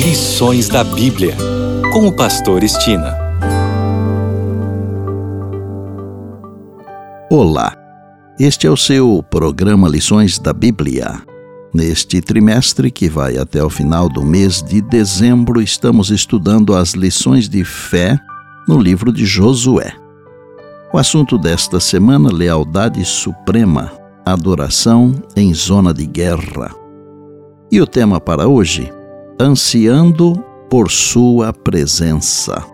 Lições da Bíblia, com o pastor Estina. Olá, este é o seu programa Lições da Bíblia. Neste trimestre, que vai até o final do mês de dezembro, estamos estudando as lições de fé no livro de Josué. O assunto desta semana, lealdade suprema, adoração em zona de guerra. E o tema para hoje, ansiando por sua presença.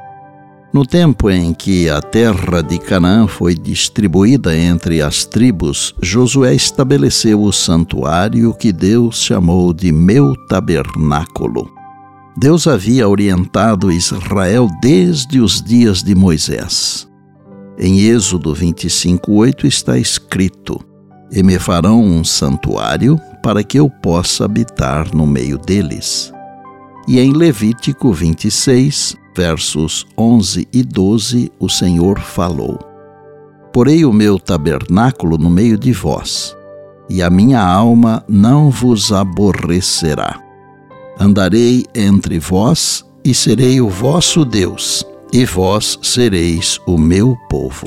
No tempo em que a terra de Canaã foi distribuída entre as tribos, Josué estabeleceu o santuário que Deus chamou de Meu Tabernáculo. Deus havia orientado Israel desde os dias de Moisés. Em Êxodo 25:8 está escrito: "E me farão um santuário para que eu possa habitar no meio deles." E em Levítico 26, versos 11 e 12, o Senhor falou: "Porei o meu tabernáculo no meio de vós, e a minha alma não vos aborrecerá. Andarei entre vós, e serei o vosso Deus, e vós sereis o meu povo."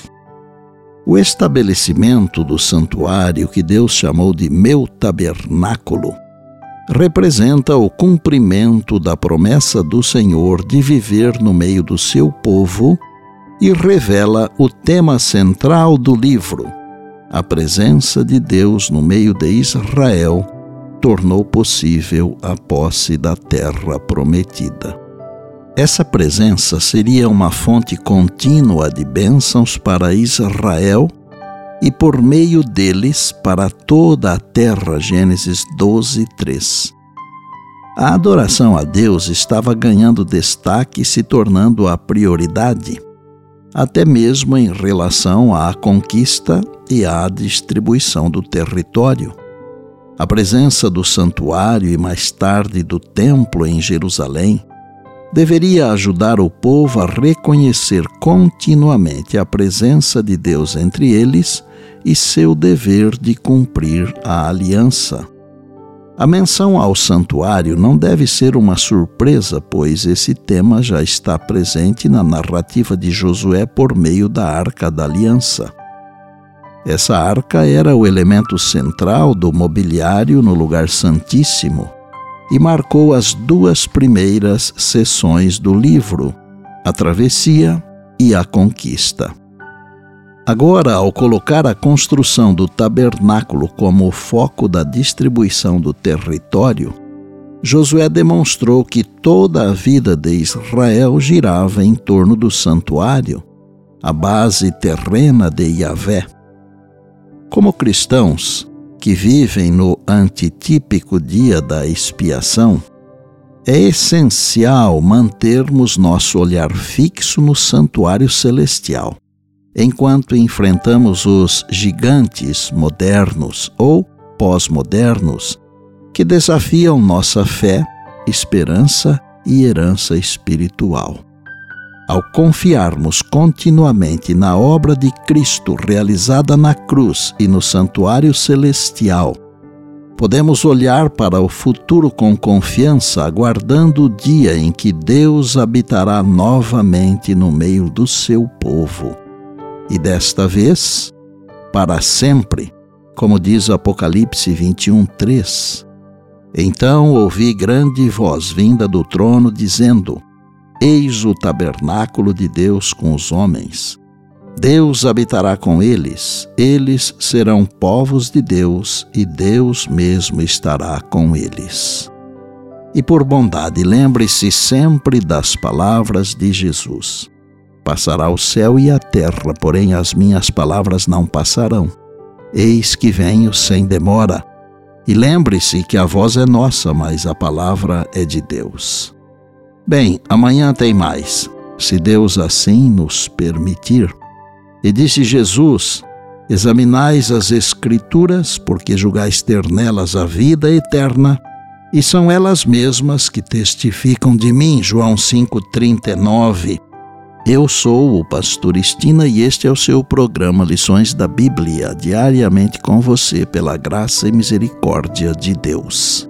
O estabelecimento do santuário, que Deus chamou de Meu Tabernáculo, representa o cumprimento da promessa do Senhor de viver no meio do seu povo e revela o tema central do livro. A presença de Deus no meio de Israel tornou possível a posse da terra prometida. Essa presença seria uma fonte contínua de bênçãos para Israel e por meio deles para toda a terra. Gênesis 12:3. A adoração a Deus estava ganhando destaque e se tornando a prioridade, até mesmo em relação à conquista e à distribuição do território. A presença do santuário e mais tarde do templo em Jerusalém deveria ajudar o povo a reconhecer continuamente a presença de Deus entre eles e seu dever de cumprir a aliança. A menção ao santuário não deve ser uma surpresa, pois esse tema já está presente na narrativa de Josué por meio da Arca da Aliança. Essa arca era o elemento central do mobiliário no lugar santíssimo e marcou as duas primeiras seções do livro, a travessia e a conquista. Agora, ao colocar a construção do tabernáculo como o foco da distribuição do território, Josué demonstrou que toda a vida de Israel girava em torno do santuário, a base terrena de Yahvé. Como cristãos que vivem no antitípico dia da expiação, é essencial mantermos nosso olhar fixo no santuário celestial, enquanto enfrentamos os gigantes modernos ou pós-modernos que desafiam nossa fé, esperança e herança espiritual. Ao confiarmos continuamente na obra de Cristo realizada na cruz e no santuário celestial, podemos olhar para o futuro com confiança, aguardando o dia em que Deus habitará novamente no meio do seu povo. E desta vez, para sempre, como diz Apocalipse 21:3. Então ouvi grande voz vinda do trono dizendo: "Eis o tabernáculo de Deus com os homens. Deus habitará com eles, eles serão povos de Deus, e Deus mesmo estará com eles." E por bondade, lembre-se sempre das palavras de Jesus: "Passará o céu e a terra, porém as minhas palavras não passarão. Eis que venho sem demora." E lembre-se que a voz é nossa, mas a palavra é de Deus. Bem, amanhã tem mais, se Deus assim nos permitir. E disse Jesus: "Examinais as Escrituras, porque julgais ter nelas a vida eterna, e são elas mesmas que testificam de mim." João 5:39. Eu sou o pastor Estina e este é o seu programa Lições da Bíblia, diariamente com você pela graça e misericórdia de Deus.